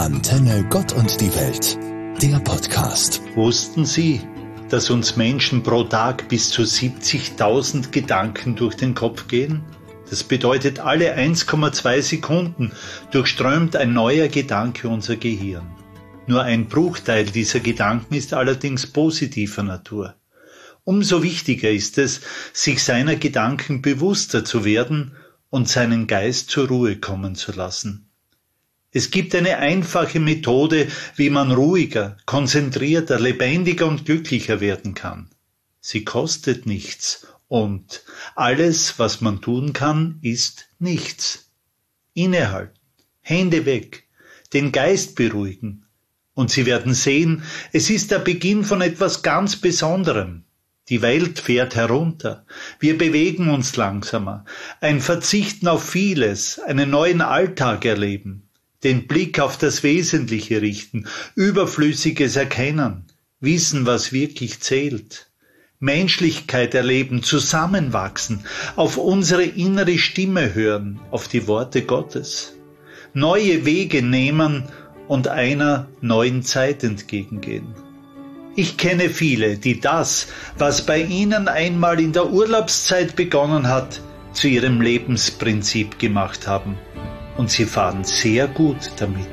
Antenne Gott und die Welt, der Podcast. Wussten Sie, dass uns Menschen pro Tag bis zu 70.000 Gedanken durch den Kopf gehen? Das bedeutet, alle 1,2 Sekunden durchströmt ein neuer Gedanke unser Gehirn. Nur ein Bruchteil dieser Gedanken ist allerdings positiver Natur. Umso wichtiger ist es, sich seiner Gedanken bewusster zu werden und seinen Geist zur Ruhe kommen zu lassen. Es gibt eine einfache Methode, wie man ruhiger, konzentrierter, lebendiger und glücklicher werden kann. Sie kostet nichts und alles, was man tun kann, ist nichts. Innehalten, Hände weg, den Geist beruhigen und Sie werden sehen, es ist der Beginn von etwas ganz Besonderem. Die Welt fährt herunter, wir bewegen uns langsamer, ein Verzichten auf vieles, einen neuen Alltag erleben. Den Blick auf das Wesentliche richten, Überflüssiges erkennen, wissen, was wirklich zählt. Menschlichkeit erleben, zusammenwachsen, auf unsere innere Stimme hören, auf die Worte Gottes. Neue Wege nehmen und einer neuen Zeit entgegengehen. Ich kenne viele, die das, was bei ihnen einmal in der Urlaubszeit begonnen hat, zu ihrem Lebensprinzip gemacht haben. Und sie fahren sehr gut damit.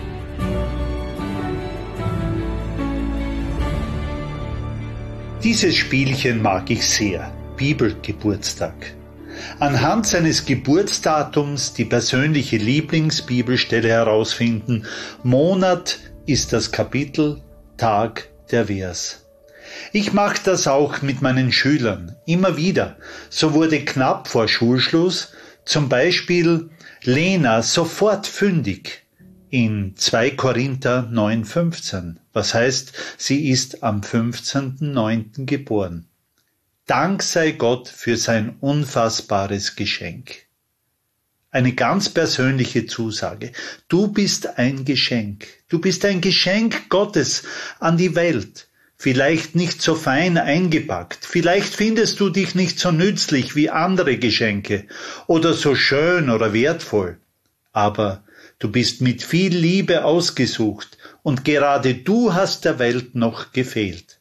Dieses Spielchen mag ich sehr, Bibelgeburtstag. Anhand seines Geburtsdatums die persönliche Lieblingsbibelstelle herausfinden, Monat ist das Kapitel, Tag der Vers. Ich mache das auch mit meinen Schülern, immer wieder. So wurde knapp vor Schulschluss zum Beispiel Lena sofort fündig in 2 Korinther 9,15, was heißt, sie ist am 15.09. geboren. Dank sei Gott für sein unfassbares Geschenk. Eine ganz persönliche Zusage. Du bist ein Geschenk. Du bist ein Geschenk Gottes an die Welt. Vielleicht nicht so fein eingepackt, vielleicht findest du dich nicht so nützlich wie andere Geschenke oder so schön oder wertvoll, aber du bist mit viel Liebe ausgesucht und gerade du hast der Welt noch gefehlt.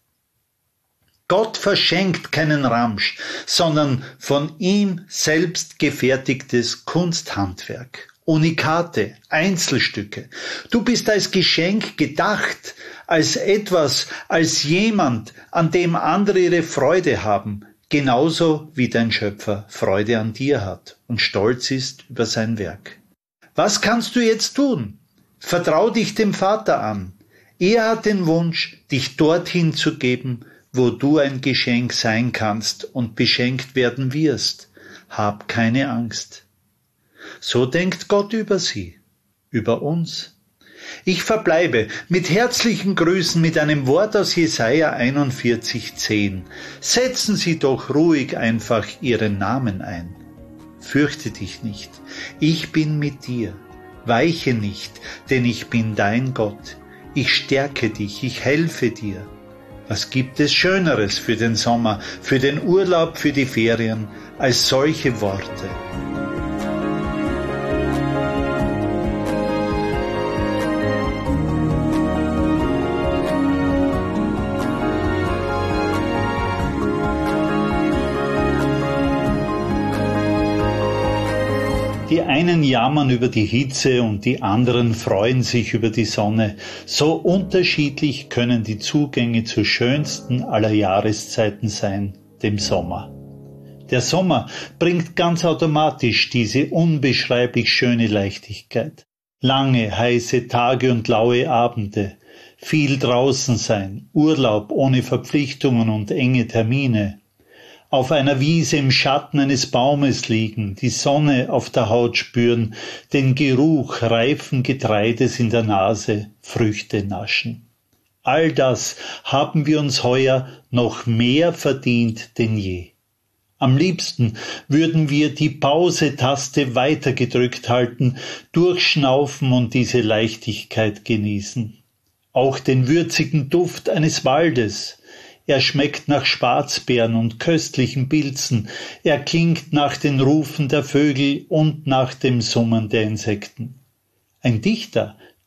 Gott verschenkt keinen Ramsch, sondern von ihm selbst gefertigtes Kunsthandwerk. Unikate, Einzelstücke. Du bist als Geschenk gedacht, als etwas, als jemand, an dem andere ihre Freude haben, genauso wie dein Schöpfer Freude an dir hat und stolz ist über sein Werk. Was kannst du jetzt tun? Vertrau dich dem Vater an. Er hat den Wunsch, dich dorthin zu geben, wo du ein Geschenk sein kannst und beschenkt werden wirst. Hab keine Angst. So denkt Gott über sie, über uns. Ich verbleibe mit herzlichen Grüßen mit einem Wort aus Jesaja 41,10. Setzen Sie doch ruhig einfach Ihren Namen ein. Fürchte dich nicht, ich bin mit dir. Weiche nicht, denn ich bin dein Gott. Ich stärke dich, ich helfe dir. Was gibt es Schöneres für den Sommer, für den Urlaub, für die Ferien, als solche Worte? Die einen jammern über die Hitze und die anderen freuen sich über die Sonne. So unterschiedlich können die Zugänge zur schönsten aller Jahreszeiten sein, dem Sommer. Der Sommer bringt ganz automatisch diese unbeschreiblich schöne Leichtigkeit. Lange, heiße Tage und laue Abende, viel draußen sein, Urlaub ohne Verpflichtungen und enge Termine. Auf einer Wiese im Schatten eines Baumes liegen, die Sonne auf der Haut spüren, den Geruch reifen Getreides in der Nase, Früchte naschen. All das haben wir uns heuer noch mehr verdient denn je. Am liebsten würden wir die Pause-Taste weitergedrückt halten, durchschnaufen und diese Leichtigkeit genießen. Auch den würzigen Duft eines Waldes. Er schmeckt nach Schwarzbeeren und köstlichen Pilzen, er klingt nach den Rufen der Vögel und nach dem Summen der Insekten. Ein Dichter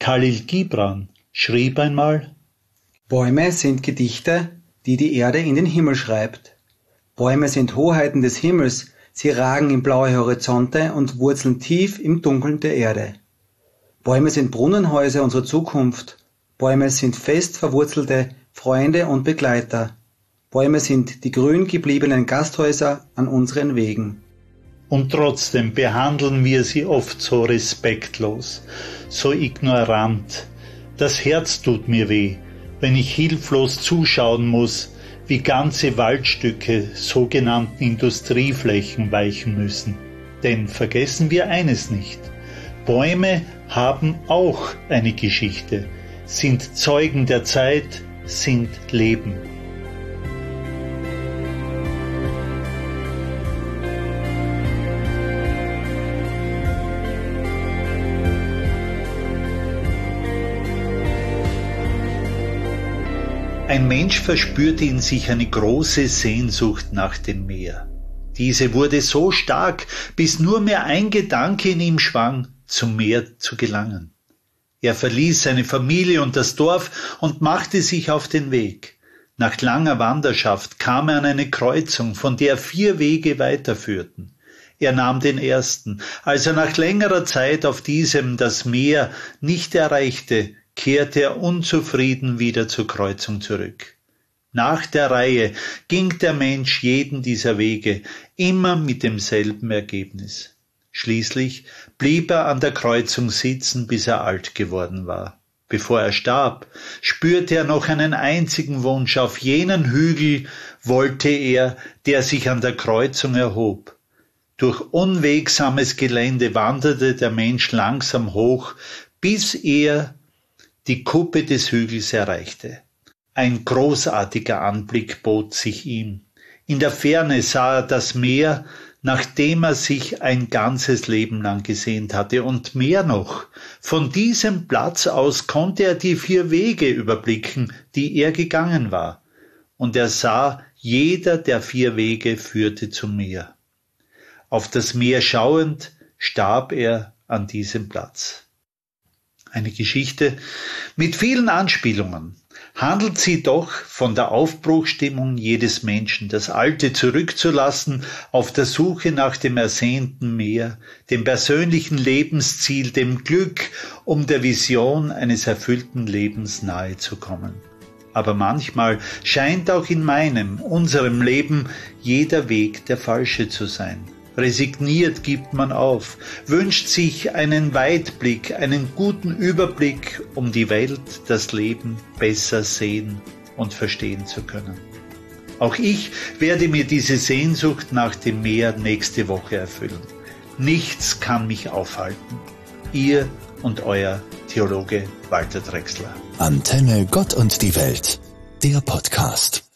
Khalil Gibran schrieb einmal: Bäume sind Gedichte, die die Erde in den Himmel schreibt. Bäume sind Hoheiten des Himmels, sie ragen in blaue Horizonte und wurzeln tief im Dunkeln der Erde. Bäume sind Brunnenhäuser unserer Zukunft. Bäume sind fest verwurzelte Freunde und Begleiter. Bäume sind die grün gebliebenen Gasthäuser an unseren Wegen. Und trotzdem behandeln wir sie oft so respektlos, so ignorant. Das Herz tut mir weh, wenn ich hilflos zuschauen muss, wie ganze Waldstücke sogenannten Industrieflächen weichen müssen. Denn vergessen wir eines nicht: Bäume haben auch eine Geschichte, sind Zeugen der Zeit, sind Leben. Ein Mensch verspürte in sich eine große Sehnsucht nach dem Meer. Diese wurde so stark, bis nur mehr ein Gedanke in ihm schwang, zum Meer zu gelangen. Er verließ seine Familie und das Dorf und machte sich auf den Weg. Nach langer Wanderschaft kam er an eine Kreuzung, von der 4 Wege weiterführten. Er nahm den ersten. Als er nach längerer Zeit auf diesem das Meer nicht erreichte, kehrte er unzufrieden wieder zur Kreuzung zurück. Nach der Reihe ging der Mensch jeden dieser Wege, immer mit demselben Ergebnis. Schließlich blieb er an der Kreuzung sitzen, bis er alt geworden war. Bevor er starb, spürte er noch einen einzigen Wunsch: Auf jenen Hügel wollte er, der sich an der Kreuzung erhob. Durch unwegsames Gelände wanderte der Mensch langsam hoch, bis er die Kuppe des Hügels erreichte. Ein großartiger Anblick bot sich ihm. In der Ferne sah er das Meer, nach dem er sich ein ganzes Leben lang gesehnt hatte, und mehr noch: Von diesem Platz aus konnte er die 4 Wege überblicken, die er gegangen war, und er sah, jeder der 4 Wege führte zum Meer. Auf das Meer schauend starb er an diesem Platz. Eine Geschichte mit vielen Anspielungen. Handelt sie doch von der Aufbruchsstimmung jedes Menschen, das Alte zurückzulassen, auf der Suche nach dem ersehnten Meer, dem persönlichen Lebensziel, dem Glück, um der Vision eines erfüllten Lebens nahe zu kommen. Aber manchmal scheint auch in unserem Leben jeder Weg der falsche zu sein. Resigniert gibt man auf, wünscht sich einen Weitblick, einen guten Überblick, um die Welt, das Leben besser sehen und verstehen zu können. Auch ich werde mir diese Sehnsucht nach dem Meer nächste Woche erfüllen. Nichts kann mich aufhalten. Ihr und euer Theologe Walter Drechsler. Antenne Gott und die Welt, der Podcast.